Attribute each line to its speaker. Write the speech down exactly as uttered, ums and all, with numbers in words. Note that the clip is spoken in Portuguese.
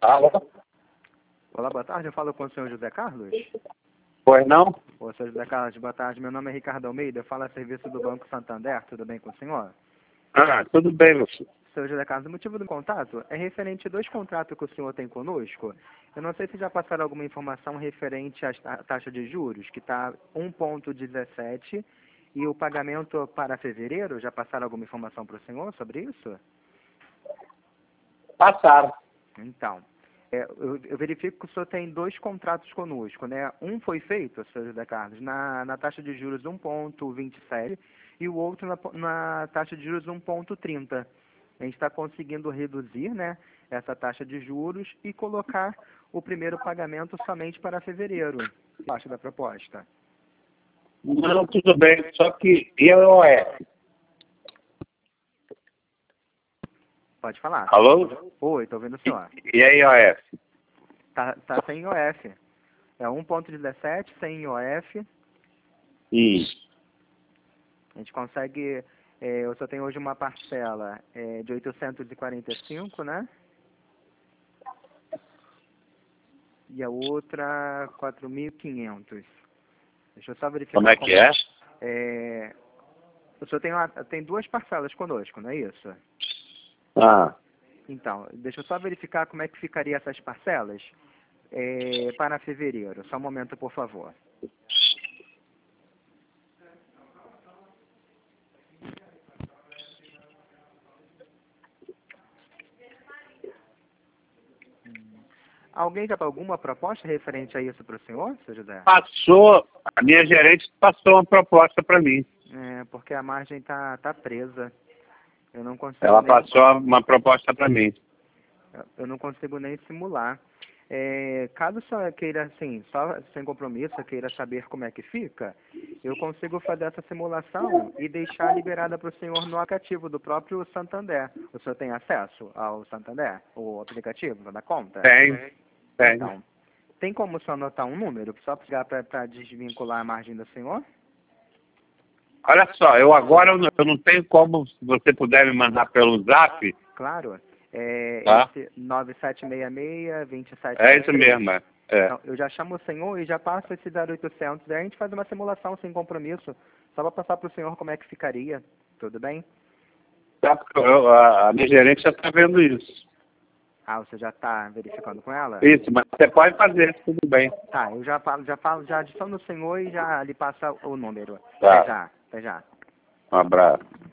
Speaker 1: Alô?
Speaker 2: Olá, boa tarde. Eu falo com o senhor José Carlos.
Speaker 1: Pois não?
Speaker 2: Ô, senhor José Carlos, boa tarde. Meu nome é Ricardo Almeida. Eu falo a serviço do Banco Santander. Tudo bem com o senhor?
Speaker 1: Ah, tudo bem, meu filho.
Speaker 2: Senhor José Carlos, o motivo do contato é referente a dois contratos que o senhor tem conosco. Eu não sei se já passaram alguma informação referente à ta- taxa de juros, que está um vírgula dezessete, e o pagamento para fevereiro. Já passaram alguma informação para o senhor sobre isso?
Speaker 1: Passaram.
Speaker 2: Então, é, eu, eu verifico que o senhor tem dois contratos conosco, né? Um foi feito, senhor José Carlos, na, na taxa de juros um vírgula vinte e sete e o outro na, na taxa de juros um vírgula trinta. A gente está conseguindo reduzir, né, essa taxa de juros e colocar o primeiro pagamento somente para fevereiro. O que acha da proposta?
Speaker 1: Não, tudo bem. Só que e a I O F?
Speaker 2: Pode falar.
Speaker 1: Alô?
Speaker 2: Oi, estou ouvindo o senhor.
Speaker 1: E a I O F?
Speaker 2: Tá, tá sem I O F. É um vírgula dezessete sem I O F.
Speaker 1: Hum.
Speaker 2: A gente consegue, é, eu só tenho hoje uma parcela é, de oitocentos e quarenta e cinco, né? E a outra quatro mil e quinhentos. Deixa eu só verificar.
Speaker 1: Como é que é?
Speaker 2: É, o senhor tem, uma, tem duas parcelas conosco, não é isso?
Speaker 1: Ah,
Speaker 2: Então, deixa eu só verificar como é que ficaria essas parcelas é, para fevereiro. Só um momento, por favor. Alguém já tem alguma proposta referente a isso para o senhor, senhor José?
Speaker 1: passou, a minha gerente passou uma proposta para mim.
Speaker 2: É, porque a margem está tá presa. Eu não consigo
Speaker 1: Ela
Speaker 2: nem,
Speaker 1: passou uma proposta para mim.
Speaker 2: eu não consigo nem simular. É, caso o senhor queira, assim, só sem compromisso, queira saber como é que fica, eu consigo fazer essa simulação e deixar liberada para o senhor no aplicativo do próprio Santander. O senhor tem acesso ao Santander, o aplicativo da conta?
Speaker 1: Tem, tem.
Speaker 2: Então, tem como o senhor anotar um número, só para desvincular a margem do senhor?
Speaker 1: Olha só, eu agora eu não, eu não tenho como, se você puder me mandar pelo zap.
Speaker 2: Claro. É
Speaker 1: Tá.
Speaker 2: esse nove sete seis seis, dois sete
Speaker 1: É isso mesmo, é. É.
Speaker 2: Então, eu já chamo o senhor e já passo esse zero oitocentos. Daí a gente faz uma simulação sem compromisso, só para passar para o senhor como é que ficaria. Tudo bem?
Speaker 1: Tá, porque eu- a, a minha gerente já está vendo isso.
Speaker 2: Ah, você já está verificando com ela?
Speaker 1: Isso, mas você pode fazer, tudo bem.
Speaker 2: Tá, eu já falo, já falo, já adiciono o senhor e já lhe passa o número.
Speaker 1: Tá.
Speaker 2: Até já, até já.
Speaker 1: Um abraço.